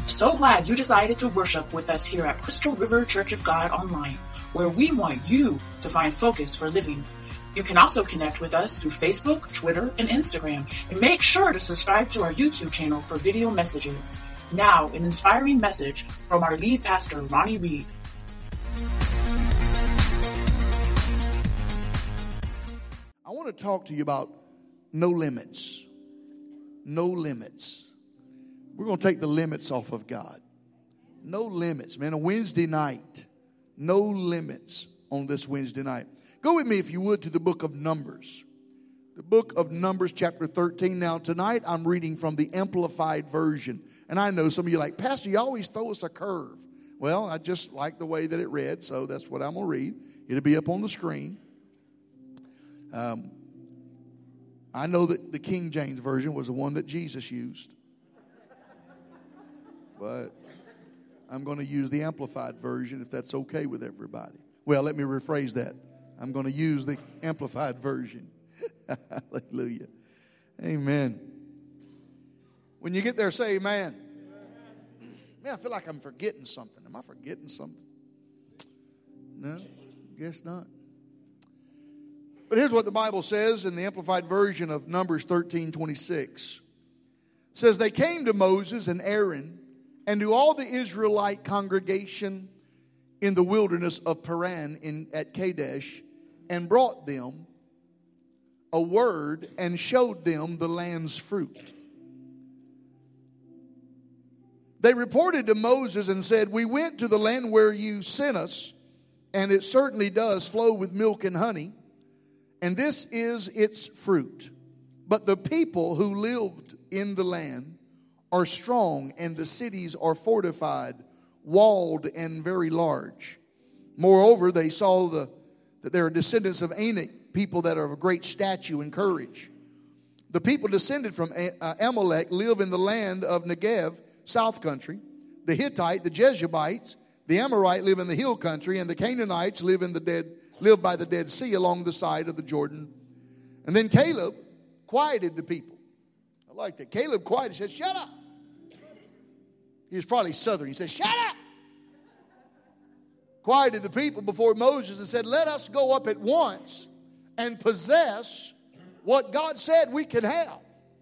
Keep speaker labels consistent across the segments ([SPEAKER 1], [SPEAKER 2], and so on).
[SPEAKER 1] So glad you decided to worship with us here at Crystal River Church of God Online, where we want you to find focus for living. You can also connect with us through Facebook, Twitter, and Instagram, and make sure to subscribe to our YouTube channel for video messages. Now, an inspiring message from our lead pastor, Ronnie Reed.
[SPEAKER 2] I want to talk to you about no limits. No limits. We're going to take the limits off of God. No limits, man. A Wednesday night. No limits on this Wednesday night. Go with me, if you would, to the book of Numbers. The book of Numbers, chapter 13. Now, tonight I'm reading from the Amplified Version. And I know some of you are like, Pastor, you always throw us a curve. Well, I just like the way that it read, so that's what I'm going to read. It'll be up on the screen. I know that the King James Version was the one that Jesus used. But I'm going to use the Amplified Version if that's okay with everybody. Well, let me rephrase that. I'm going to use the Amplified Version. Hallelujah. Amen. When you get there, say amen. Man, I feel like I'm forgetting something. Am I forgetting something? No, guess not. But here's what the Bible says in the Amplified Version of Numbers 13:26. It says, they came to Moses and Aaron and to all the Israelite congregation in the wilderness of Paran at Kadesh, and brought them a word and showed them the land's fruit. They reported to Moses and said, we went to the land where you sent us, and it certainly does flow with milk and honey, and this is its fruit. But the people who lived in the land are strong, and the cities are fortified, walled, and very large. Moreover, they saw that there are descendants of Anak, people that are of great stature and courage. The people descended from Amalek live in the land of Negev, south country. The Hittite, the Jebusites, the Amorite live in the hill country, and the Canaanites live by the Dead Sea along the side of the Jordan. And then Caleb quieted the people. I like that. Caleb quieted, said, shut up. He was probably southern. He said, shut up. Quieted the people before Moses and said, let us go up at once and possess what God said we can have.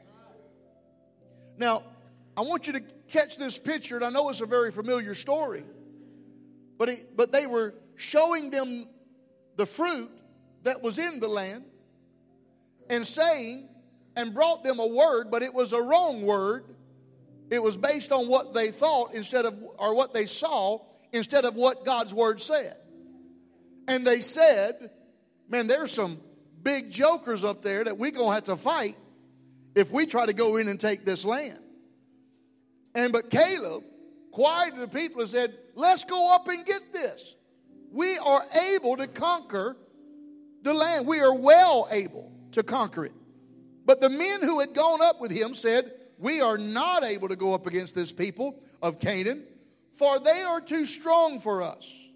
[SPEAKER 2] Now, I want you to catch this picture, and I know it's a very familiar story, but they were showing them the fruit that was in the land and saying, and brought them a word, but it was a wrong word. It was based on what they thought or what they saw instead of what God's word said. And they said, man, there's some big jokers up there that we're going to have to fight if we try to go in and take this land. But Caleb quieted the people and said, let's go up and get this. We are able to conquer the land. We are well able to conquer it. But the men who had gone up with him said, we are not able to go up against this people of Canaan, for they are too strong for us.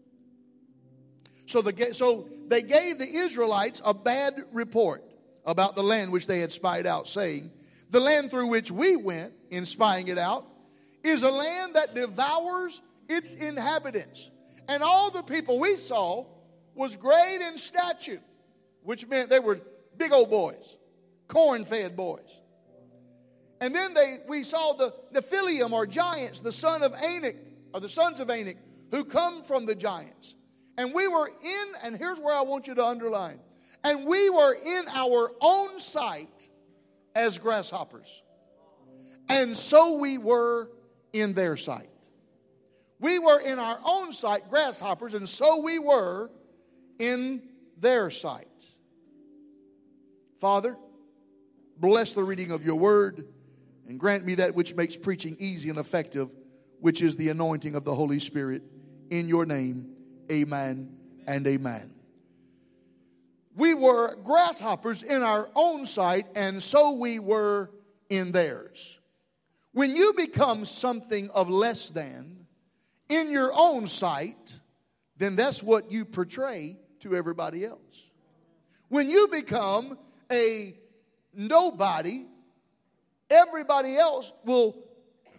[SPEAKER 2] So they gave the Israelites a bad report about the land which they had spied out, saying, the land through which we went in spying it out is a land that devours its inhabitants. And all the people we saw was great in stature, which meant they were big old boys, corn-fed boys. And then we saw the Nephilim, or giants, the sons of Anak, who come from the giants. And we were and here's where I want you to underline, and we were in our own sight as grasshoppers. And so we were in their sight. We were in our own sight grasshoppers, and so we were in their sight. Father, bless the reading of your word, and grant me that which makes preaching easy and effective, which is the anointing of the Holy Spirit. In your name, amen and amen. We were grasshoppers in our own sight, and so we were in theirs. When you become something of less than in your own sight, then that's what you portray to everybody else. When you become a nobody, everybody else will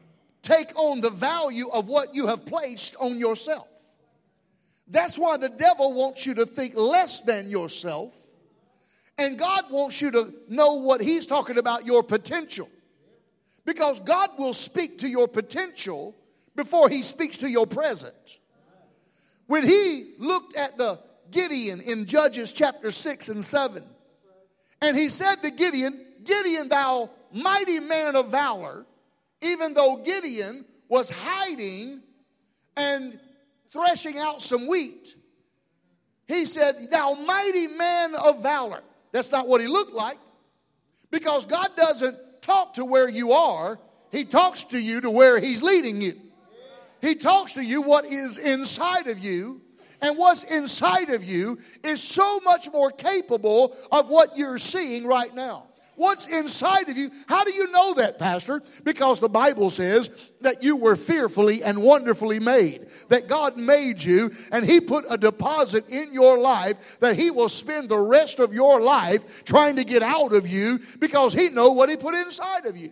[SPEAKER 2] take on the value of what you have placed on yourself. That's why the devil wants you to think less than yourself. And God wants you to know what he's talking about, your potential. Because God will speak to your potential before he speaks to your present. When he looked at the Gideon in Judges chapter 6 and 7, and he said to Gideon, Gideon, thou mighty man of valor, even though Gideon was hiding and threshing out some wheat, he said, thou mighty man of valor. That's not what he looked like, because God doesn't talk to where you are. He talks to you to where he's leading you. He talks to you what is inside of you. And what's inside of you is so much more capable of what you're seeing right now. What's inside of you? How do you know that, Pastor? Because the Bible says that you were fearfully and wonderfully made. That God made you and he put a deposit in your life that he will spend the rest of your life trying to get out of you because he knows what he put inside of you.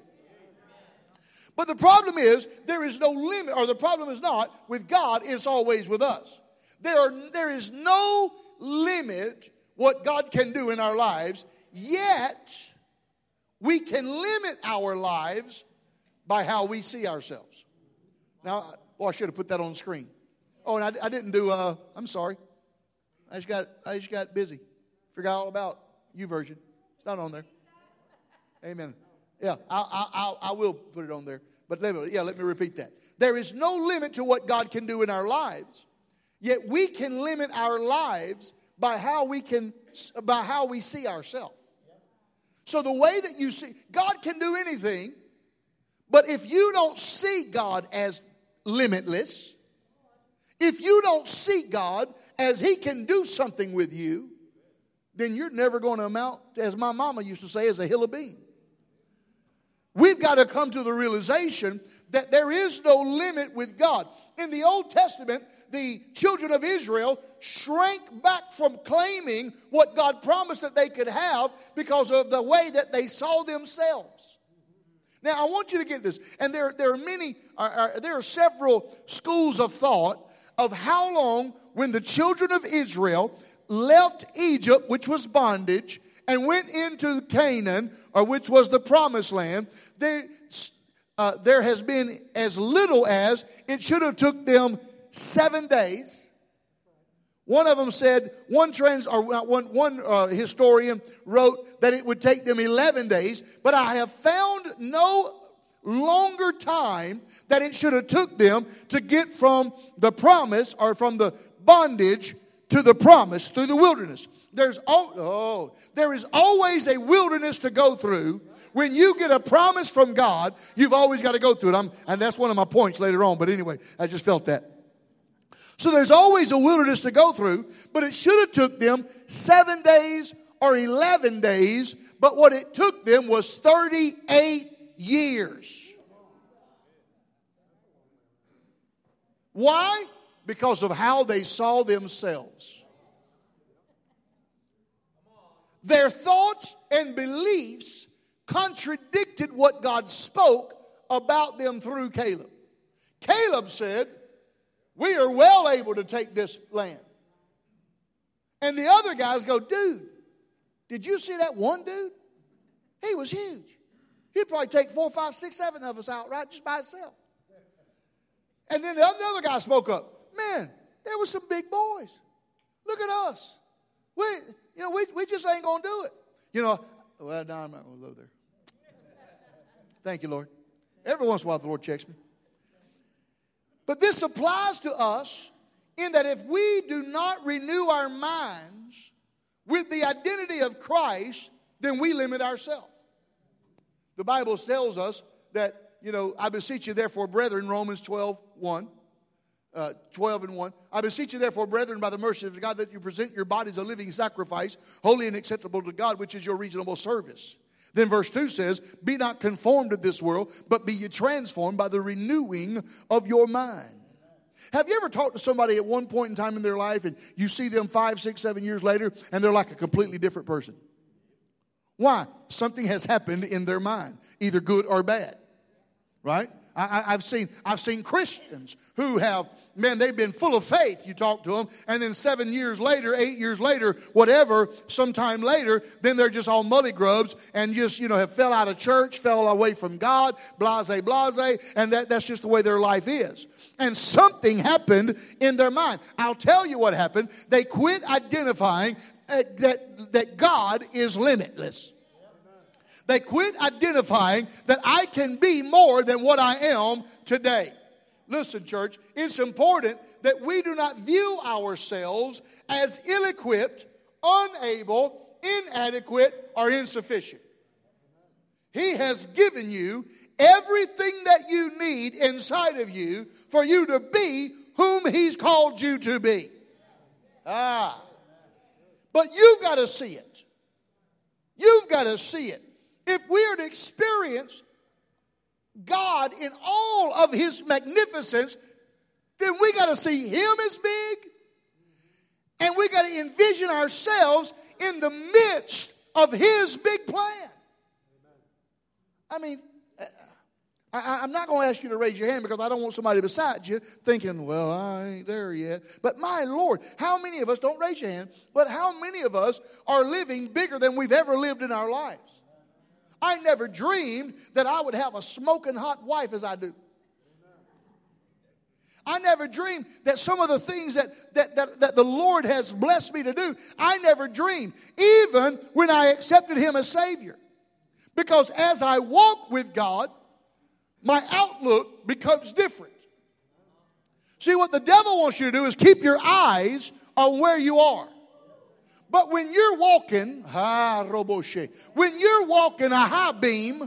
[SPEAKER 2] But the problem is there is no limit, or the problem is not with God, it's always with us. There is no limit what God can do in our lives, yet we can limit our lives by how we see ourselves. Now, I should have put that on the screen. Oh, and I didn't do, I'm sorry. I just got busy. Forgot all about YouVersion. It's not on there. Amen. Yeah, I will put it on there. But let me repeat that. There is no limit to what God can do in our lives. Yet we can limit our lives by how we see ourselves. So the way that you see, God can do anything, but if you don't see God as limitless, if you don't see God as he can do something with you, then you're never going to amount, as my mama used to say, as a hill of beans. We've got to come to the realization that there is no limit with God. In the Old Testament, the children of Israel shrank back from claiming what God promised that they could have because of the way that they saw themselves. Now, I want you to get this. And there are several schools of thought of how long when the children of Israel left Egypt, which was bondage, and went into Canaan, or which was the promised land, there has been as little as it should have took them 7 days. One of them said, one historian wrote that it would take them 11 days, but I have found no longer time that it should have took them to get from the promise or from the bondage to the promise through the wilderness. There is always a wilderness to go through. When you get a promise from God, you've always got to go through it. And that's one of my points later on. But anyway, I just felt that. So there's always a wilderness to go through. But it should have took them 7 days or 11 days. But what it took them was 38 years. Why? Because of how they saw themselves. Their thoughts and beliefs contradicted what God spoke about them through Caleb. Caleb said, we are well able to take this land. And the other guys go, dude, did you see that one dude? He was huge. He'd probably take 4, 5, 6, 7 of us out right just by himself. And then the other guy spoke up. Man, there were some big boys. Look at us. We just ain't going to do it. Well, no, I'm not going to go there. Thank you, Lord. Every once in a while, the Lord checks me. But this applies to us in that if we do not renew our minds with the identity of Christ, then we limit ourselves. The Bible tells us that, I beseech you therefore, brethren, Romans 12:1. 12 and 1. I beseech you therefore, brethren, by the mercy of God, that you present your bodies a living sacrifice, holy and acceptable to God, which is your reasonable service. Then verse 2 says, be not conformed to this world, but be ye transformed by the renewing of your mind. Have you ever talked to somebody at one point in time in their life and you see them 5, 6, 7 years later and they're like a completely different person? Why? Something has happened in their mind, either good or bad. Right? I've seen Christians who have, man, they've been full of faith. You talk to them, and then 7 years later, 8 years later, whatever, sometime later, then they're just all mully grubs and just, have fell out of church, fell away from God, blase, and that's just the way their life is. And something happened in their mind. I'll tell you what happened. They quit identifying that God is limitless. They quit identifying that I can be more than what I am today. Listen, church, it's important that we do not view ourselves as ill-equipped, unable, inadequate, or insufficient. He has given you everything that you need inside of you for you to be whom He's called you to be. But you've got to see it. You've got to see it. If we are to experience God in all of His magnificence, then we got to see Him as big, and we got to envision ourselves in the midst of His big plan. I mean, I'm not going to ask you to raise your hand because I don't want somebody beside you thinking, well, I ain't there yet. But my Lord, how many of us, don't raise your hand, but how many of us are living bigger than we've ever lived in our lives? I never dreamed that I would have a smoking hot wife as I do. I never dreamed that some of the things that the Lord has blessed me to do, I never dreamed, even when I accepted Him as Savior. Because as I walk with God, my outlook becomes different. See, what the devil wants you to do is keep your eyes on where you are. But when you're walking, a high beam,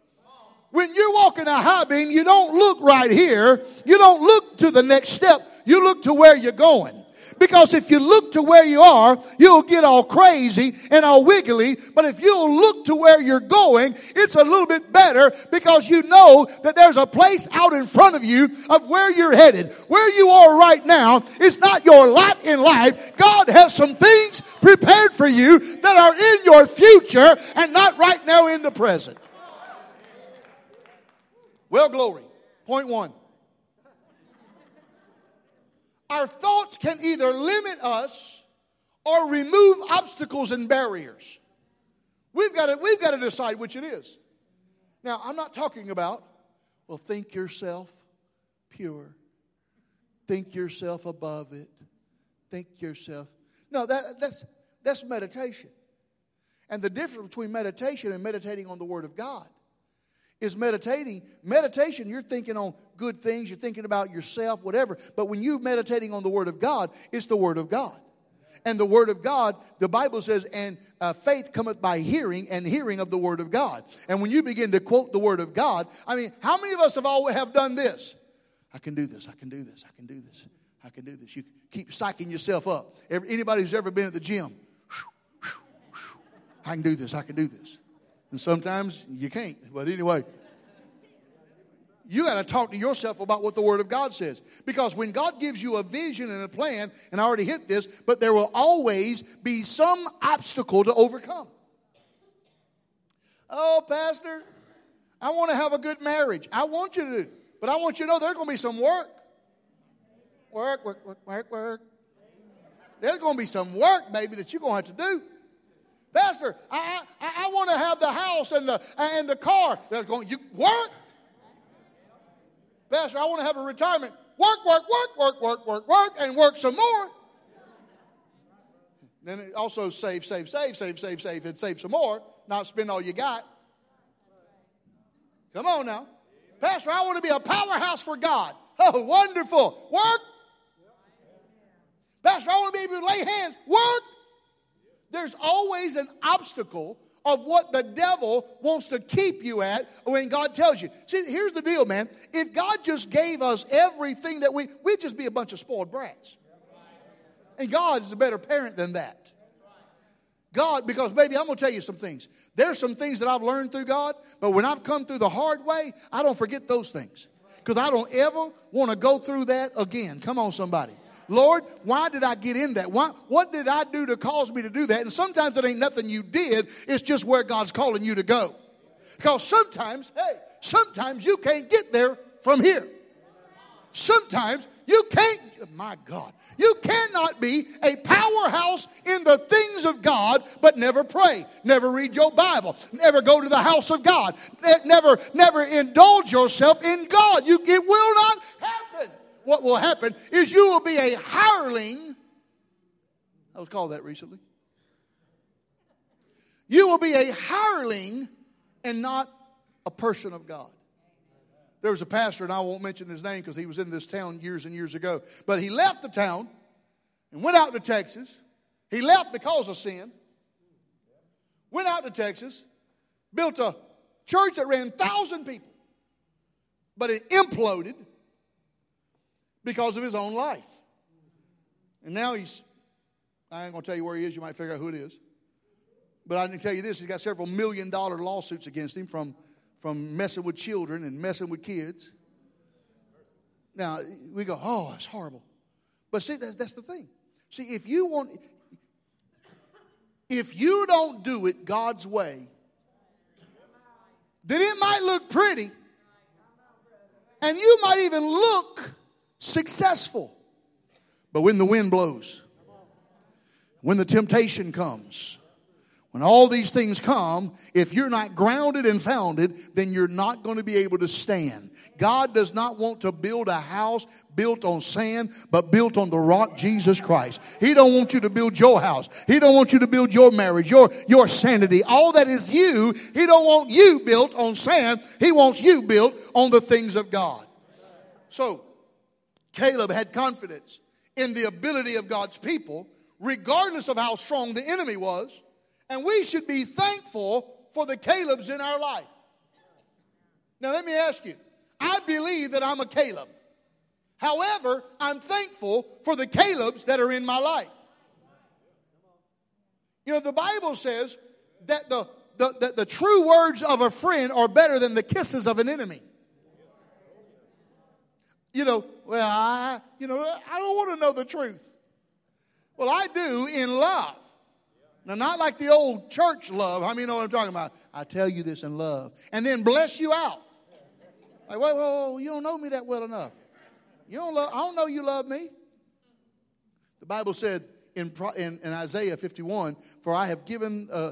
[SPEAKER 2] you don't look right here. You don't look to the next step. You look to where you're going. Because if you look to where you are, you'll get all crazy and all wiggly. But if you'll look to where you're going, it's a little bit better because you know that there's a place out in front of you of where you're headed. Where you are right now is not your lot in life. God has some things prepared for you that are in your future and not right now in the present. Well, glory. Point one. Our thoughts can either limit us or remove obstacles and barriers. We've got to decide which it is. Now, I'm not talking about, well, think yourself pure. Think yourself above it. Think yourself. No, that's meditation. And the difference between meditation and meditating on the Word of God is meditation, you're thinking on good things, you're thinking about yourself, whatever. But when you're meditating on the Word of God, it's the Word of God. And the Word of God, the Bible says, and faith cometh by hearing, and hearing of the Word of God. And when you begin to quote the Word of God, I mean, how many of us have done this? I can do this, I can do this, I can do this, I can do this. You keep psyching yourself up. Anybody who's ever been at the gym, I can do this, I can do this. And sometimes you can't. But anyway, you got to talk to yourself about what the Word of God says. Because when God gives you a vision and a plan, and I already hit this, but there will always be some obstacle to overcome. Oh, Pastor, I want to have a good marriage. I want you to. But I want you to know there's going to be some work. Work. There's going to be some work, baby, that you're going to have to do. Pastor, I want to have the house and the car. You work. Pastor, I want to have a retirement. Work, and work some more. Then it also save, and save some more. Not spend all you got. Come on now. Pastor, I want to be a powerhouse for God. Oh, wonderful. Work. Pastor, I want to be able to lay hands. Work. There's always an obstacle of what the devil wants to keep you at when God tells you. See, here's the deal, man. If God just gave us everything that we'd just be a bunch of spoiled brats. And God is a better parent than that. God, because baby, I'm going to tell you some things. There's some things that I've learned through God, but when I've come through the hard way, I don't forget those things. Because I don't ever want to go through that again. Come on, somebody. Lord, why did I get in that? What did I do to cause me to do that? And sometimes it ain't nothing you did. It's just where God's calling you to go. Because sometimes you can't get there from here. Sometimes you can't, my God, you cannot be a powerhouse in the things of God, but never pray, never read your Bible, never go to the house of God, never indulge yourself in God. It will not happen. What will happen is you will be a hireling. I was called that recently. You will be a hireling and not a person of God. There was a pastor, and I won't mention his name because he was in this town years and years ago. But he left the town and went out to Texas. He left because of sin. Went out to Texas, built a church that ran 1,000 people. But it imploded because of his own life. And now I ain't going to tell you where he is. You might figure out who it is. But I can tell you this, he's got several $1 million lawsuits against him from messing with children and messing with kids. Now, we go, oh, that's horrible. But see, that's the thing. See, if you don't do it God's way, then it might look pretty, and you might even look successful. But when the wind blows, when the temptation comes, when all these things come, if you're not grounded and founded, then you're not going to be able to stand. God does not want to build a house built on sand, but built on the rock, Jesus Christ. He don't want you to build your house. He don't want you to build your marriage, your sanity. All that is you, He don't want you built on sand. He wants you built on the things of God. So, Caleb had confidence in the ability of God's people, regardless of how strong the enemy was. And we should be thankful for the Calebs in our life. Now let me ask you, I believe that I'm a Caleb. However, I'm thankful for the Calebs that are in my life. You know, the Bible says that the true words of a friend are better than the kisses of an enemy. You know, well, I don't want to know the truth. Well, I do in love. Now, not like the old church love. How many know what I'm talking about? I tell you this in love. And then bless you out. Like, whoa, you don't know me that well enough. I don't know you love me. The Bible said in Isaiah 51, for I have given the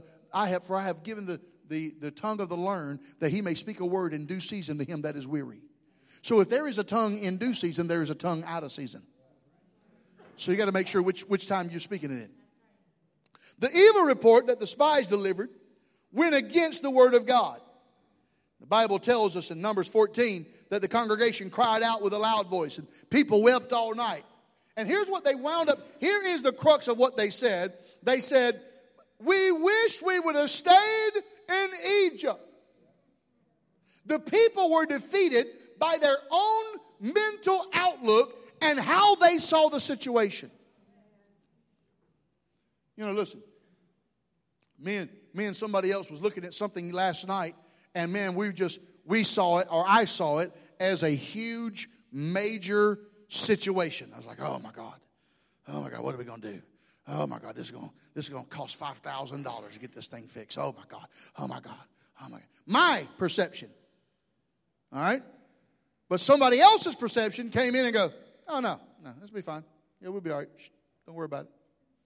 [SPEAKER 2] tongue of the learned, that he may speak a word in due season to him that is weary. So if there is a tongue in due season, there is a tongue out of season. So you got to make sure which time you're speaking it in. The evil report that the spies delivered went against the word of God. The Bible tells us in Numbers 14 that the congregation cried out with a loud voice and people wept all night. And here's what they wound up. Here is the crux of what they said. They said, we wish we would have stayed in Egypt. The people were defeated by their own mental outlook and how they saw the situation. You know, listen, me and somebody else was looking at something last night, and man, we saw it, or I saw it, as a huge, major situation. I was like, oh my God, what are we going to do? Oh my God, this is going to cost $5,000 to get this thing fixed. Oh my God. My perception, all right? But somebody else's perception came in and go, oh no, this will be fine. Yeah, we'll be all right. Shh, don't worry about it.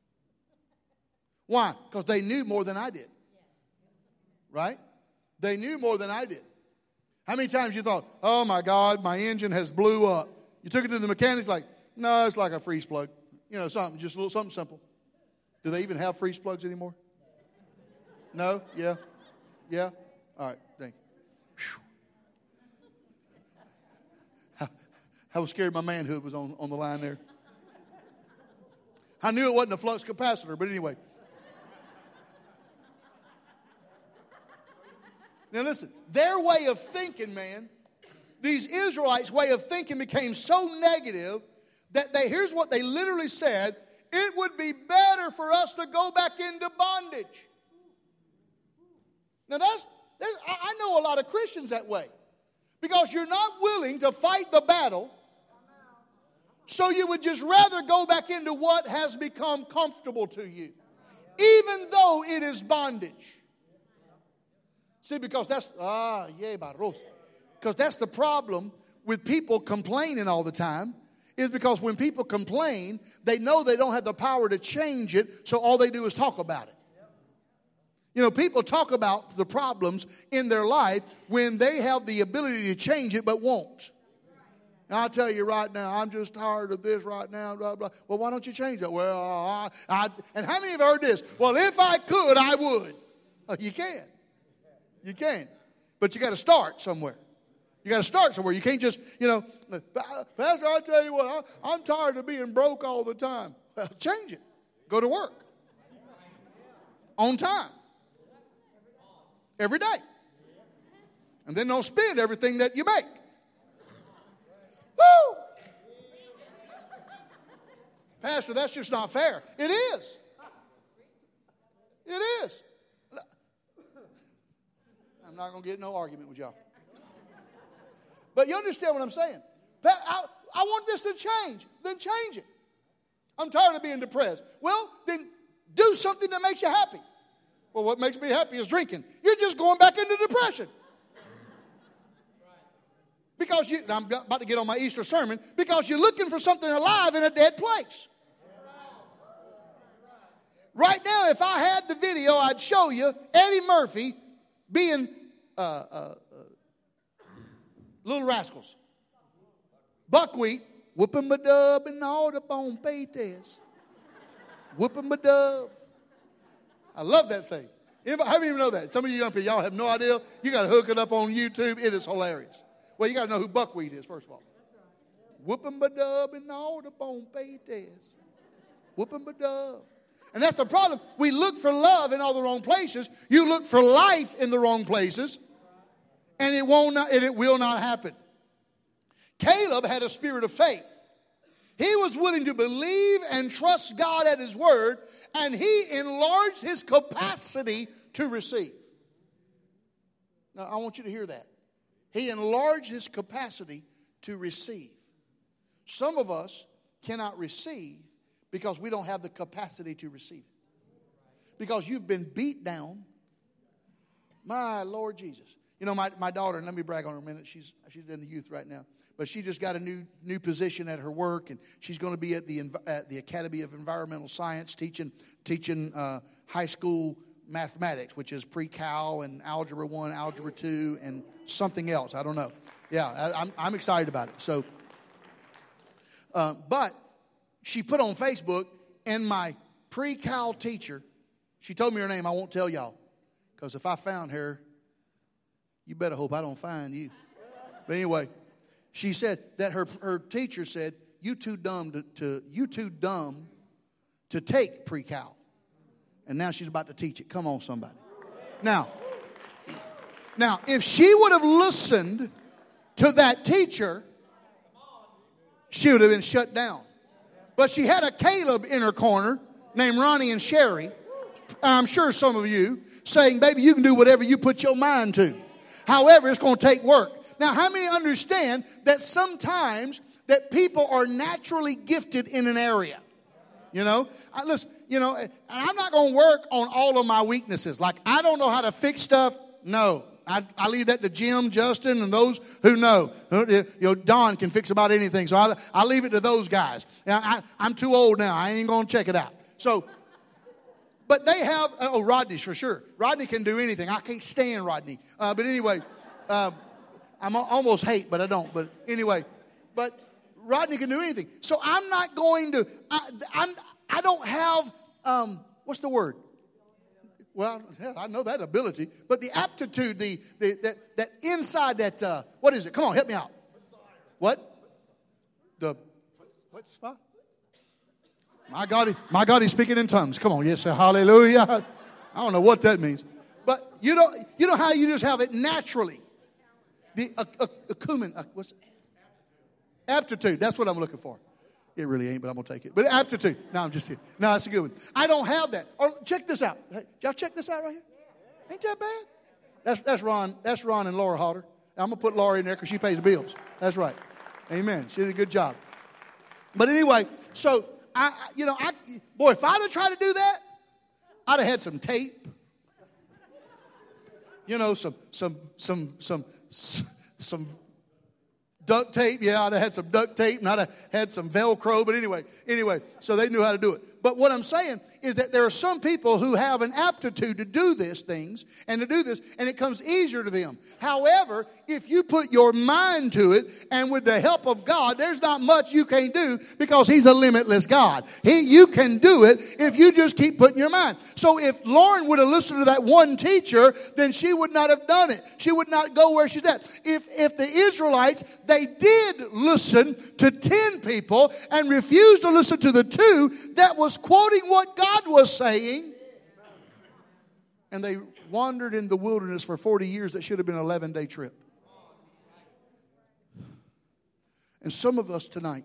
[SPEAKER 2] Why? Because they knew more than I did. Right? They knew more than I did. How many times you thought, oh my God, my engine has blew up. You took it to the mechanics like, no, it's like a freeze plug. You know, something simple. Do they even have freeze plugs anymore? No? Yeah? Yeah? All right, thank you. I was scared my manhood was on the line there. I knew it wasn't a flux capacitor, but anyway. Now listen, their way of thinking, man, these Israelites' way of thinking became so negative that here's what they literally said, it would be better for us to go back into bondage. Now I know a lot of Christians that way. Because you're not willing to fight the battle, so you would just rather go back into what has become comfortable to you, even though it is bondage. See, because that's the problem with people complaining all the time is because when people complain, they know they don't have the power to change it, so all they do is talk about it. You know, people talk about the problems in their life when they have the ability to change it but won't. And I'll tell you right now, I'm just tired of this right now, blah, blah. Well, why don't you change it? Well, and how many have heard this? Well, if I could, I would. Oh, you can. You can. But you got to start somewhere. You got to start somewhere. You can't just, Pastor, I'll tell you what, I'm tired of being broke all the time. Well, change it. Go to work. On time. Every day. And then don't spend everything that you make. Woo! Pastor, that's just not fair. It is. It is. I'm not going to get no argument with y'all. But you understand what I'm saying? I want this to change. Then change it. I'm tired of being depressed. Well, then do something that makes you happy. Well, what makes me happy is drinking. You're just going back into depression. Because I'm about to get on my Easter sermon, because you're looking for something alive in a dead place. Right now, if I had the video, I'd show you Eddie Murphy being Little Rascals. Buckwheat, whooping my dub and all the bone paytas. Whooping my dub. I love that thing. Anybody, how many of you know that? Some of you young people, y'all have no idea. You got to hook it up on YouTube. It is hilarious. Well, you got to know who buckwheat is, first of all. Whooping my dub and all the bone paytas. Whooping my dub. And that's the problem. We look for love in all the wrong places. You look for life in the wrong places. And it will not happen. Caleb had a spirit of faith. He was willing to believe and trust God at His word, and he enlarged his capacity to receive. Now, I want you to hear that. He enlarged his capacity to receive. Some of us cannot receive because we don't have the capacity to receive it. Because you've been beat down. My Lord Jesus. You know, my daughter, and let me brag on her a minute. She's in the youth right now. But she just got a new position at her work, and she's going to be at the Academy of Environmental Science teaching high school mathematics, which is pre-cal and algebra 1, algebra 2, and something else. I don't know. Yeah, I'm excited about it. So, but she put on Facebook, and my pre-cal teacher, she told me her name. I won't tell y'all, because if I found her, you better hope I don't find you. But anyway, she said that her teacher said, "You too dumb to take pre-cal," and now she's about to teach it. Come on, somebody. Now, if she would have listened to that teacher, she would have been shut down. But she had a Caleb in her corner named Ronnie and Sherry. I'm sure some of you saying, "Baby, you can do whatever you put your mind to. However, it's going to take work." Now, how many understand that sometimes that people are naturally gifted in an area? You know, listen, I'm not going to work on all of my weaknesses. Like, I don't know how to fix stuff. No, I leave that to Jim, Justin, and those who know. Don can fix about anything. So I leave it to those guys. Now, I'm too old now. I ain't going to check it out. So, but they have, Rodney's for sure. Rodney can do anything. I can't stand Rodney. But anyway, I'm almost hate, but I don't. But anyway, but Rodney can do anything. So I'm not going to, I don't have, what's the word? Well, I know that ability, but the aptitude, that inside that, what is it? Come on, help me out. What? What's that? My God, he's speaking in tongues. Come on, yes, hallelujah. I don't know what that means. But you know how you just have it naturally. The acumen, what's it? Aptitude. That's what I'm looking for. It really ain't, but I'm going to take it. But aptitude. No, I'm just kidding. No, that's a good one. I don't have that. Or check this out. Hey, y'all check this out right here? Ain't that bad? That's Ron. That's Ron and Laura Hodder. I'm going to put Laura in there because she pays the bills. That's right. Amen. She did a good job. But anyway, so, if I'd have tried to do that, I'd have had some tape. Some duct tape. Yeah, I'd have had some duct tape and I'd have had some Velcro. But anyway, so they knew how to do it. But what I'm saying is that there are some people who have an aptitude to do these things and to do this, and it comes easier to them. However, if you put your mind to it, and with the help of God, there's not much you can do, because He's a limitless God. You can do it if you just keep putting your mind. So if Lauren would have listened to that one teacher, then she would not have done it. She would not go where she's at. If the Israelites, they did listen to 10 people and refused to listen to the 2 that was quoting what God was saying, and they wandered in the wilderness for 40 years, that should have been an 11-day trip. And some of us tonight,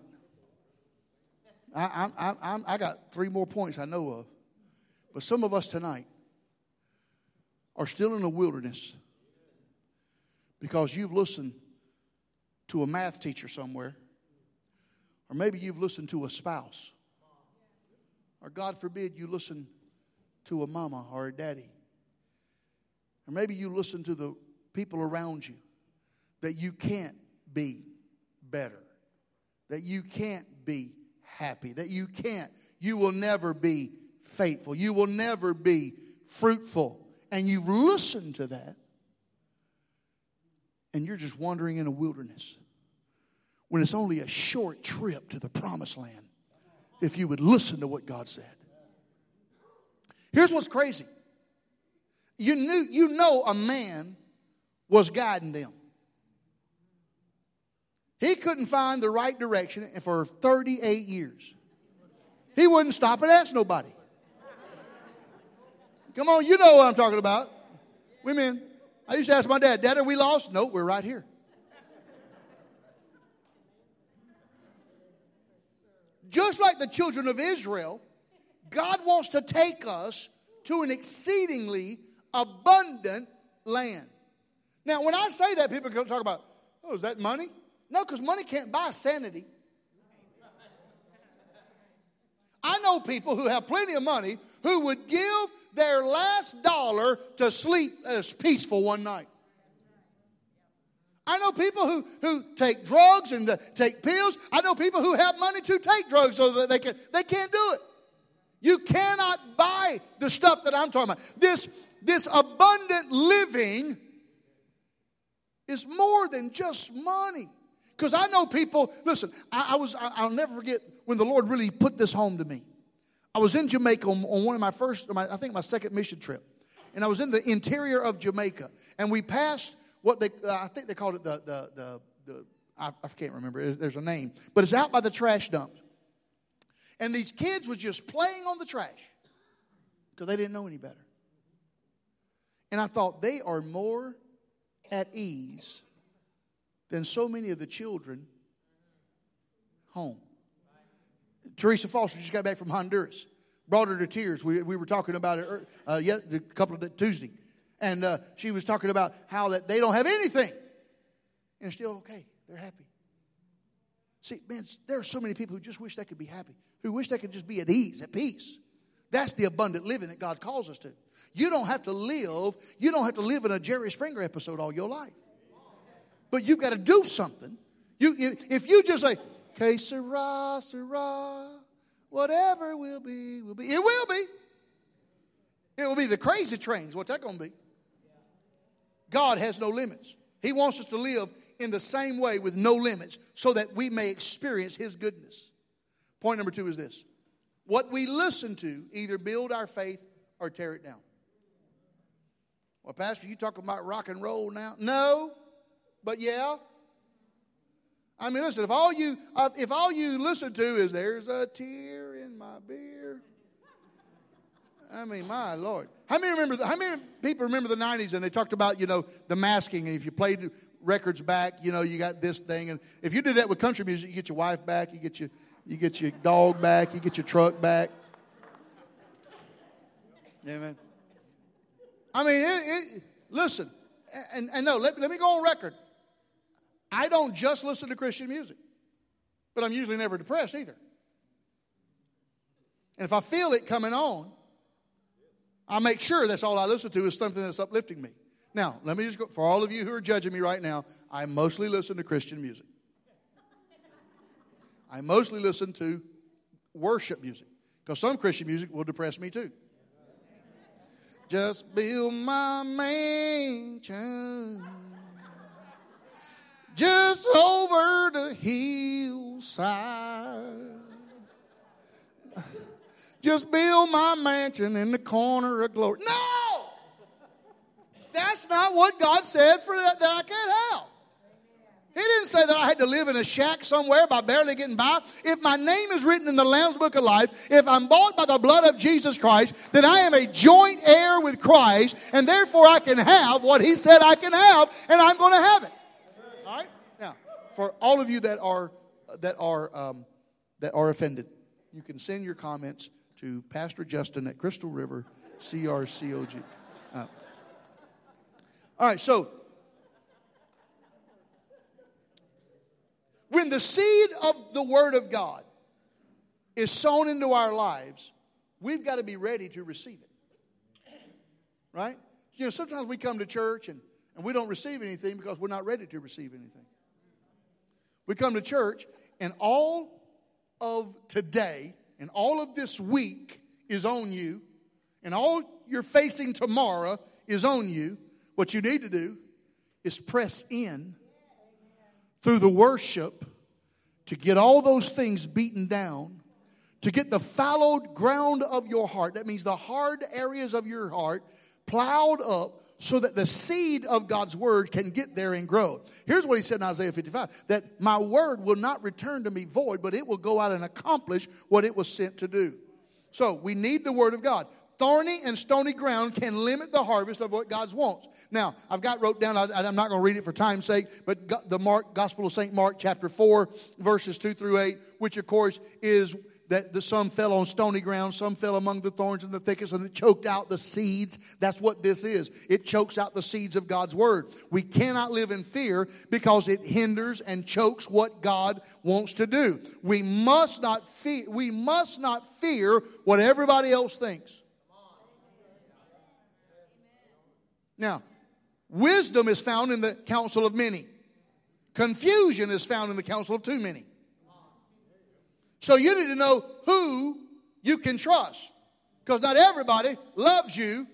[SPEAKER 2] I got 3 more points I know of, but some of us tonight are still in the wilderness because you've listened to a math teacher somewhere, or maybe you've listened to a spouse, or God forbid you listen to a mama or a daddy, or maybe you listen to the people around you, that you can't be better, that you can't be happy, that you will never be faithful, you will never be fruitful. And you've listened to that, and you're just wandering in a wilderness when it's only a short trip to the promised land if you would listen to what God said. Here's what's crazy. You know a man was guiding them. He couldn't find the right direction for 38 years. He wouldn't stop and ask nobody. Come on, you know what I'm talking about. Women, I used to ask my dad, Dad, are we lost? No, we're right here. Just like the children of Israel, God wants to take us to an exceedingly abundant land. Now, when I say that, people talk about, oh, is that money? No, because money can't buy sanity. I know people who have plenty of money who would give their last dollar to sleep as peaceful one night. I know people who take drugs and take pills. I know people who have money to take drugs so that they can't do it. You cannot buy the stuff that I'm talking about. This abundant living is more than just money. Because I know people, listen, I'll never forget when the Lord really put this home to me. I was in Jamaica on one of my second mission trip. And I was in the interior of Jamaica. And we passed what I think they called it I can't remember. There's a name. But it's out by the trash dumps. And these kids was just playing on the trash because they didn't know any better. And I thought, they are more at ease than so many of the children home. Teresa Foster just got back from Honduras. Brought her to tears. We were talking about it a couple of Tuesday. And she was talking about how that they don't have anything. And they're still okay. They're happy. See, man, there are so many people who just wish they could be happy. Who wish they could just be at ease, at peace. That's the abundant living that God calls us to. You don't have to live in a Jerry Springer episode all your life. But you've got to do something. If you just say, que sera, sera, whatever will be, will be. It will be. It will be the crazy trains. What's that going to be? God has no limits. He wants us to live in the same way with no limits so that we may experience His goodness. Point number 2 is this. What we listen to either build our faith or tear it down. Well, Pastor, you talking about rock and roll now? No, but yeah. I mean, listen, if all you listen to is there's a tear in my beer. I mean, my Lord. How many people remember the 90s and they talked about, the masking, and if you played records back, you got this thing, and if you did that with country music, you get your wife back, you get your dog back, you get your truck back. Amen. I mean, listen, and no, let me go on record. I don't just listen to Christian music, but I'm usually never depressed either. And if I feel it coming on, I make sure that's all I listen to is something that's uplifting me. Now, let me just go, for all of you who are judging me right now, I mostly listen to Christian music. I mostly listen to worship music because some Christian music will depress me too. Just build my mansion just over the hillside. Just build my mansion in the corner of glory. No! That's not what God said for that I can't have. He didn't say that I had to live in a shack somewhere by barely getting by. If my name is written in the Lamb's Book of Life, if I'm bought by the blood of Jesus Christ, then I am a joint heir with Christ, and therefore I can have what He said I can have, and I'm going to have it. All right? Now, for all of you that are offended, you can send your comments to Pastor Justin at Crystal River, CRCOG. All right, so when the seed of the Word of God is sown into our lives, we've got to be ready to receive it. Right? You know, sometimes we come to church and we don't receive anything because we're not ready to receive anything. We come to church and all of today and all of this week is on you, and all you're facing tomorrow is on you. What you need to do is press in through the worship to get all those things beaten down, to get the fallowed ground of your heart, that means the hard areas of your heart, plowed up so that the seed of God's word can get there and grow. Here's what He said in Isaiah 55, that my word will not return to me void, but it will go out and accomplish what it was sent to do. So we need the word of God. Thorny and stony ground can limit the harvest of what God wants. Now, I've got wrote down, I'm not going to read it for time's sake, but the Gospel of St. Mark, chapter 4, verses 2 through 8, which of course is that some fell on stony ground, some fell among the thorns and the thickets, and it choked out the seeds. That's what this is. It chokes out the seeds of God's word. We cannot live in fear because it hinders and chokes what God wants to do. We must not fear what everybody else thinks. Now, wisdom is found in the counsel of many. Confusion is found in the counsel of too many. So you need to know who you can trust. Because not everybody loves you.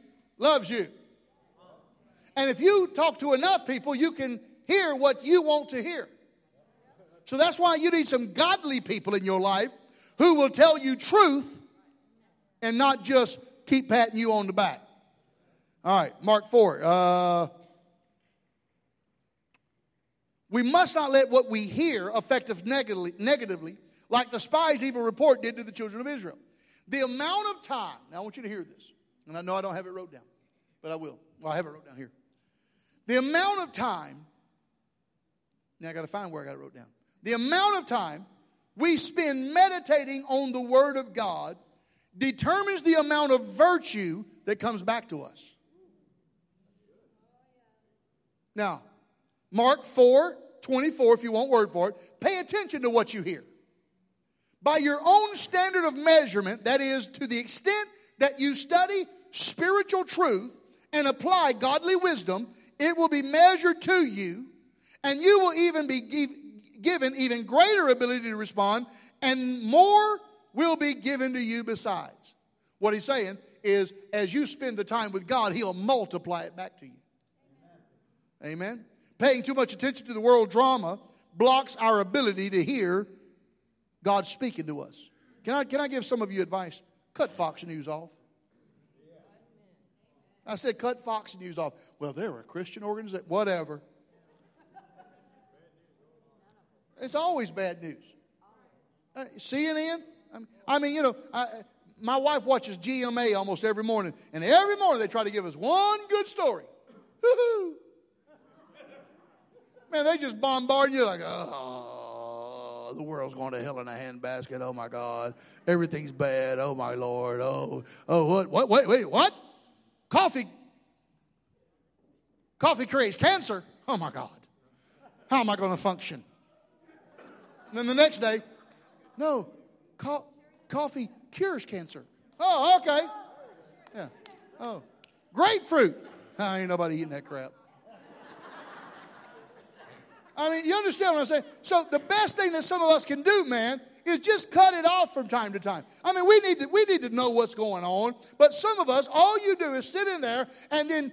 [SPEAKER 2] And if you talk to enough people, you can hear what you want to hear. So that's why you need some godly people in your life who will tell you truth and not just keep patting you on the back. All right, Mark 4. We must not let what we hear affect us negatively, like the spies' evil report did to the children of Israel. The amount of time, now I want you to hear this, and I know I don't have it wrote down, but I will. Well, I have it wrote down here. The amount of time, now I got to find where I got it wrote down. The amount of time we spend meditating on the Word of God determines the amount of virtue that comes back to us. Now, Mark 4:24, if you want word for it, pay attention to what you hear. By your own standard of measurement, that is, to the extent that you study spiritual truth and apply godly wisdom, it will be measured to you, and you will even be given even greater ability to respond, and more will be given to you besides. What he's saying is, as you spend the time with God, He'll multiply it back to you. Amen. Paying too much attention to the world drama blocks our ability to hear God speaking to us. Can I give some of you advice? Cut Fox News off. I said cut Fox News off. Well, they're a Christian organization. Whatever. It's always bad news. CNN. I mean, you know, my wife watches GMA almost every morning, and every morning they try to give us one good story. Woo-hoo. Man, they just bombard you like, oh, the world's going to hell in a handbasket. Oh, my God. Everything's bad. Oh, my Lord. Oh, what? Wait, what? Coffee creates cancer. Oh, my God. How am I going to function? And then the next day, no, coffee cures cancer. Oh, okay. Yeah. Oh, grapefruit. Ain't nobody eating that crap. I mean, you understand what I'm saying? So the best thing that some of us can do, man, is just cut it off from time to time. I mean, we need to know what's going on. But some of us, all you do is sit in there and then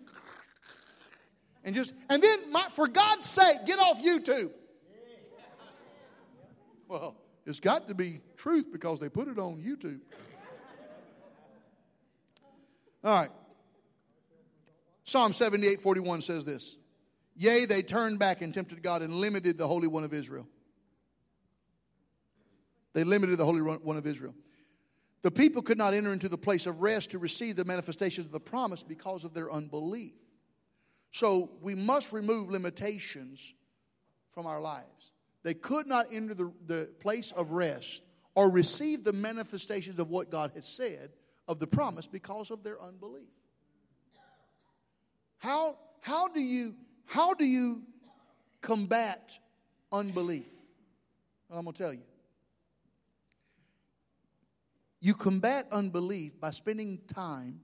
[SPEAKER 2] for God's sake, get off YouTube. Well, it's got to be truth because they put it on YouTube. All right. Psalm 78:41 says this. Yea, they turned back and tempted God and limited the Holy One of Israel. They limited the Holy One of Israel. The people could not enter into the place of rest to receive the manifestations of the promise because of their unbelief. So we must remove limitations from our lives. They could not enter the place of rest or receive the manifestations of what God has said of the promise because of their unbelief. How do you combat unbelief? Well, I'm going to tell you. You combat unbelief by spending time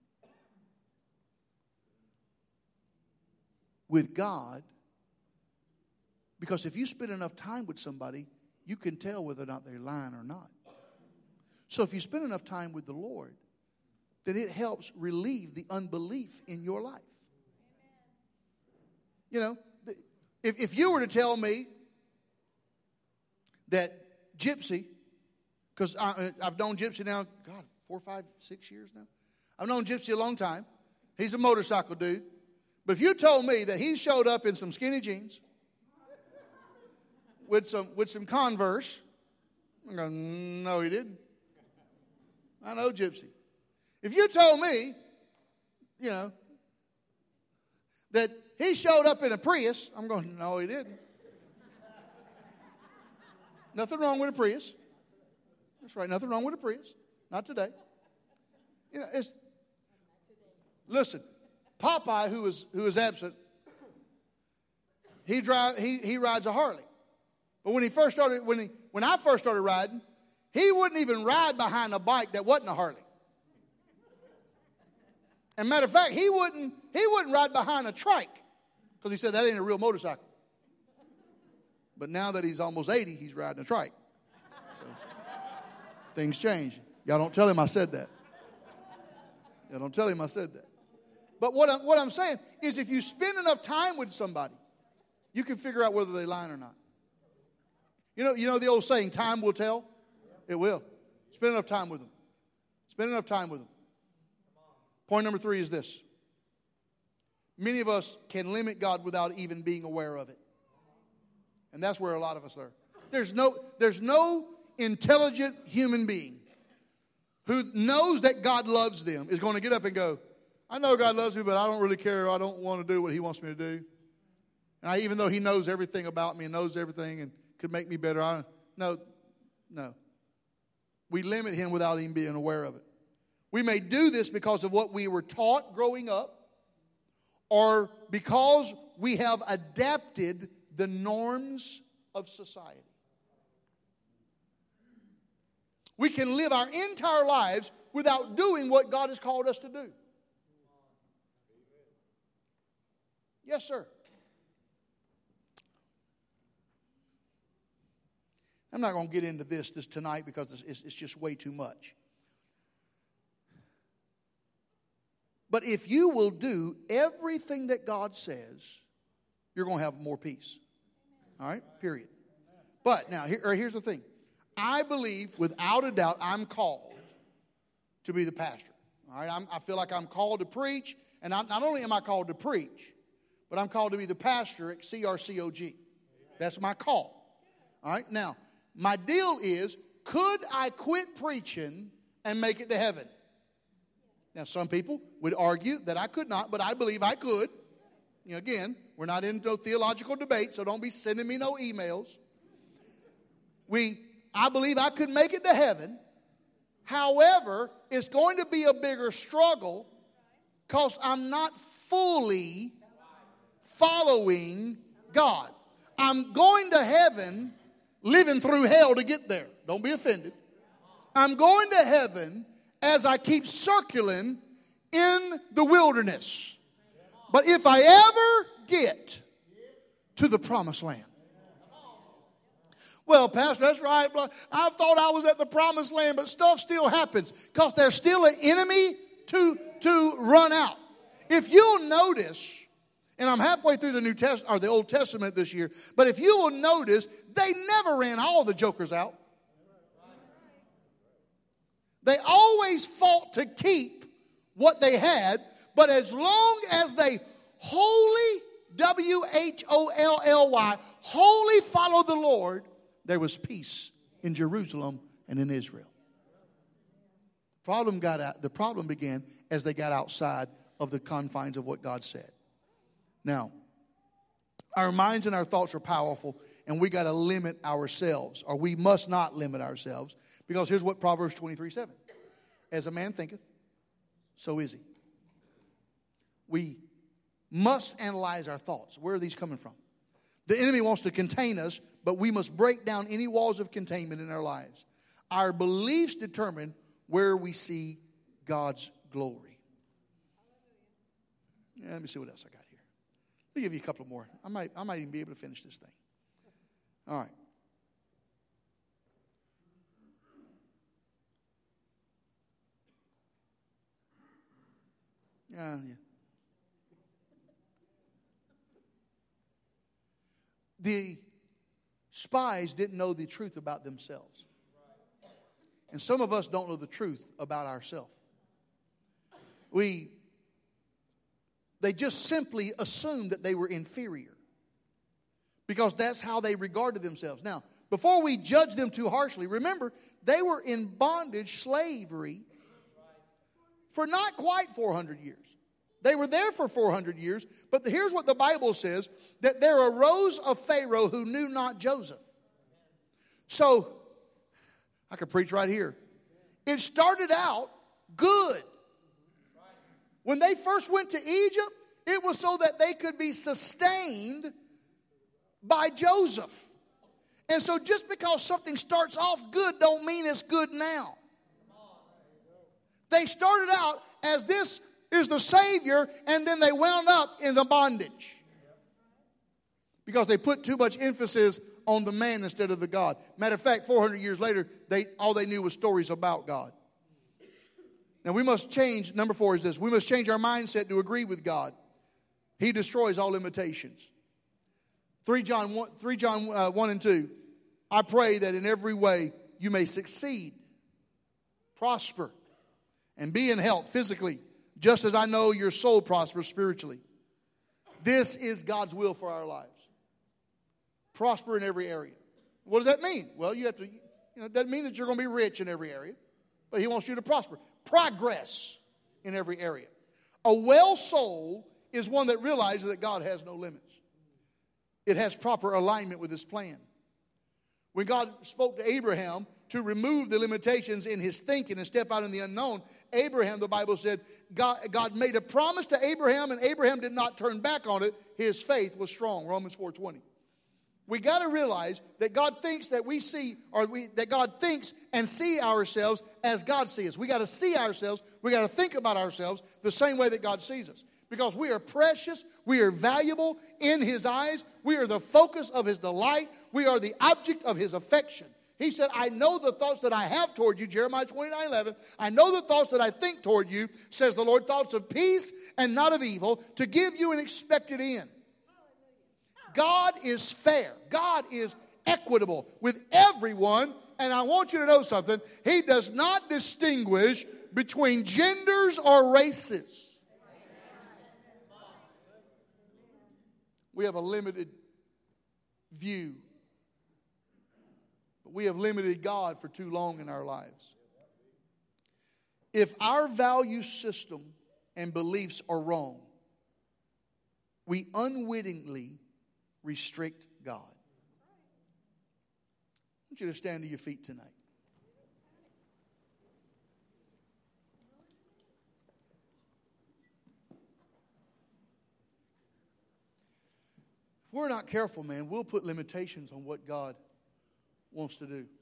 [SPEAKER 2] with God. Because if you spend enough time with somebody, you can tell whether or not they're lying or not. So if you spend enough time with the Lord, then it helps relieve the unbelief in your life. You know, if you were to tell me that Gypsy, because I've known Gypsy now, 4, 5, 6 years now. I've known Gypsy a long time. He's a motorcycle dude. But if you told me that he showed up in some skinny jeans with some Converse, I'm going, no, he didn't. I know Gypsy. If you told me, that he showed up in a Prius, I'm going, no, he didn't. Nothing wrong with a Prius. That's right, nothing wrong with a Prius. Not today. Listen, Popeye, who is absent, he rides a Harley. But when I first started riding, he wouldn't even ride behind a bike that wasn't a Harley. And matter of fact, he wouldn't ride behind a trike because he said that ain't a real motorcycle. But now that he's almost 80, he's riding a trike. So things change. Y'all don't tell him I said that. Y'all don't tell him I said that. But what I'm saying is if you spend enough time with somebody, you can figure out whether they're lying or not. You know the old saying, time will tell? It will. Spend enough time with them. Spend enough time with them. Point number 3 is this. Many of us can limit God without even being aware of it. And that's where a lot of us are. There's no intelligent human being who knows that God loves them is going to get up and go, I know God loves me, but I don't really care. I don't want to do what he wants me to do. And even though he knows everything about me and knows everything and could make me better, no. We limit him without even being aware of it. We may do this because of what we were taught growing up or because we have adapted the norms of society. We can live our entire lives without doing what God has called us to do. Yes, sir. I'm not going to get into this tonight because it's just way too much. But if you will do everything that God says, you're going to have more peace. All right? Period. But now, here's the thing. I believe, without a doubt, I'm called to be the pastor. All right? I feel like I'm called to preach. And not only am I called to preach, but I'm called to be the pastor at CRCOG. That's my call. All right? Now, my deal is, could I quit preaching and make it to heaven? Now, some people would argue that I could not, but I believe I could. Again, we're not into theological debate, so don't be sending me no emails. I believe I could make it to heaven. However, it's going to be a bigger struggle because I'm not fully following God. I'm going to heaven living through hell to get there. Don't be offended. I'm going to heaven as I keep circling in the wilderness. But if I ever get to the promised land. Well, Pastor, that's right. I thought I was at the promised land, but stuff still happens because there's still an enemy to run out. If you'll notice, and I'm halfway through the New Testament or the Old Testament this year, but if you will notice, they never ran all the jokers out. They always fought to keep what they had, but as long as they wholly, W-H-O-L-L-Y, wholly followed the Lord, there was peace in Jerusalem and in Israel. The problem began as they got outside of the confines of what God said. Now, our minds and our thoughts are powerful, and we got to limit ourselves, or we must not limit ourselves, because here's what Proverbs 23:7. As a man thinketh, so is he. We must analyze our thoughts. Where are these coming from? The enemy wants to contain us, but we must break down any walls of containment in our lives. Our beliefs determine where we see God's glory. Yeah, let me see what else I got here. Let me give you a couple more. I might even be able to finish this thing. All right. Yeah. The spies didn't know the truth about themselves. And some of us don't know the truth about ourselves. They just simply assumed that they were inferior, because that's how they regarded themselves. Now, before we judge them too harshly, remember, they were in bondage, slavery, for not quite 400 years. They were there for 400 years, but here's what the Bible says, that there arose a Pharaoh who knew not Joseph. So, I could preach right here. It started out good. When they first went to Egypt, it was so that they could be sustained by Joseph. And so just because something starts off good don't mean it's good now. They started out as this is the Savior, and then they wound up in the bondage, because they put too much emphasis on the man instead of the God. Matter of fact, 400 years later, all they knew was stories about God. Now we must change. Number 4 is this: we must change our mindset to agree with God. He destroys all limitations. 3 John 1 and 2. I pray that in every way you may succeed, prosper, and be in health physically, just as I know your soul prospers spiritually. This is God's will for our lives. Prosper in every area. What does that mean? Well, it doesn't mean that you're going to be rich in every area, but He wants you to prosper. Progress in every area. A well soul is one that realizes that God has no limits. It has proper alignment with His plan. When God spoke to Abraham to remove the limitations in his thinking and step out in the unknown, Abraham, the Bible said, God made a promise to Abraham, and Abraham did not turn back on it. His faith was strong. Romans 4:20. We got to realize that God thinks that that God thinks and see ourselves as God sees us. We got to see ourselves. We got to think about ourselves the same way that God sees us, because we are precious. We are valuable in His eyes. We are the focus of His delight. We are the object of His affection. He said, I know the thoughts that I have toward you, Jeremiah 29:11. I know the thoughts that I think toward you, says the Lord, thoughts of peace and not of evil, to give you an expected end. God is fair. God is equitable with everyone. And I want you to know something. He does not distinguish between genders or races. We have a limited view. But we have limited God for too long in our lives. If our value system and beliefs are wrong, we unwittingly restrict God. I want you to stand to your feet tonight. If we're not careful, man, we'll put limitations on what God wants to do.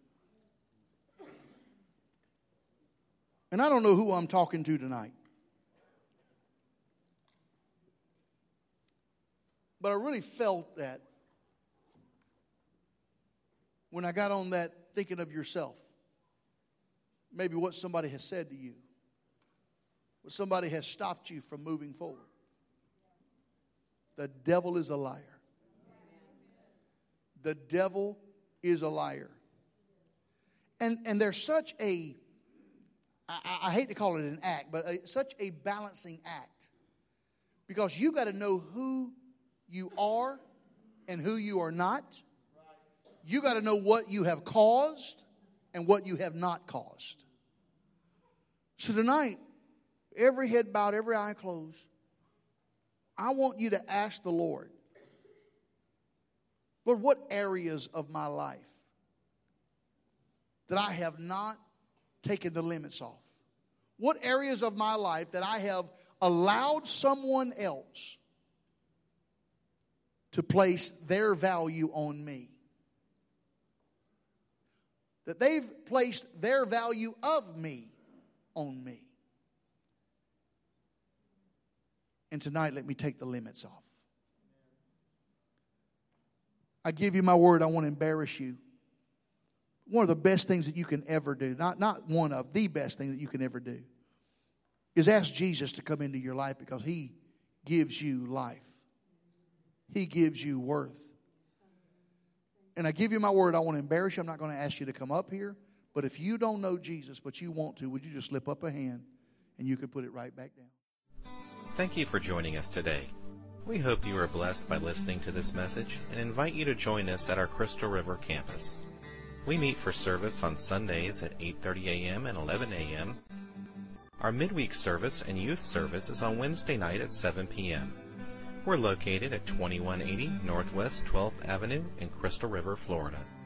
[SPEAKER 2] And I don't know who I'm talking to tonight, but I really felt that when I got on that thinking of yourself. Maybe what somebody has said to you. What somebody has stopped you from moving forward. The devil is a liar. The devil is a liar. And there's such a, I hate to call it an act, but such a balancing act. Because you got to know who you are and who you are not. You got to know what you have caused and what you have not caused. So tonight, every head bowed, every eye closed, I want you to ask the Lord, Lord, what areas of my life that I have not taken the limits off? What areas of my life that I have allowed someone else to place their value on me? That they've placed their value of me on me. And tonight, let me take the limits off. I give you my word, I want to embarrass you. One of the best things that you can ever do, not one of, the best thing that you can ever do, is ask Jesus to come into your life because He gives you life. He gives you worth. And I give you my word, I want to embarrass you. I'm not going to ask you to come up here. But if you don't know Jesus, but you want to, would you just slip up a hand and you can put it right back down.
[SPEAKER 3] Thank you for joining us today. We hope you are blessed by listening to this message and invite you to join us at our Crystal River campus. We meet for service on Sundays at 8:30 a.m. and 11 a.m. Our midweek service and youth service is on Wednesday night at 7 p.m. We're located at 2180 Northwest 12th Avenue in Crystal River, Florida.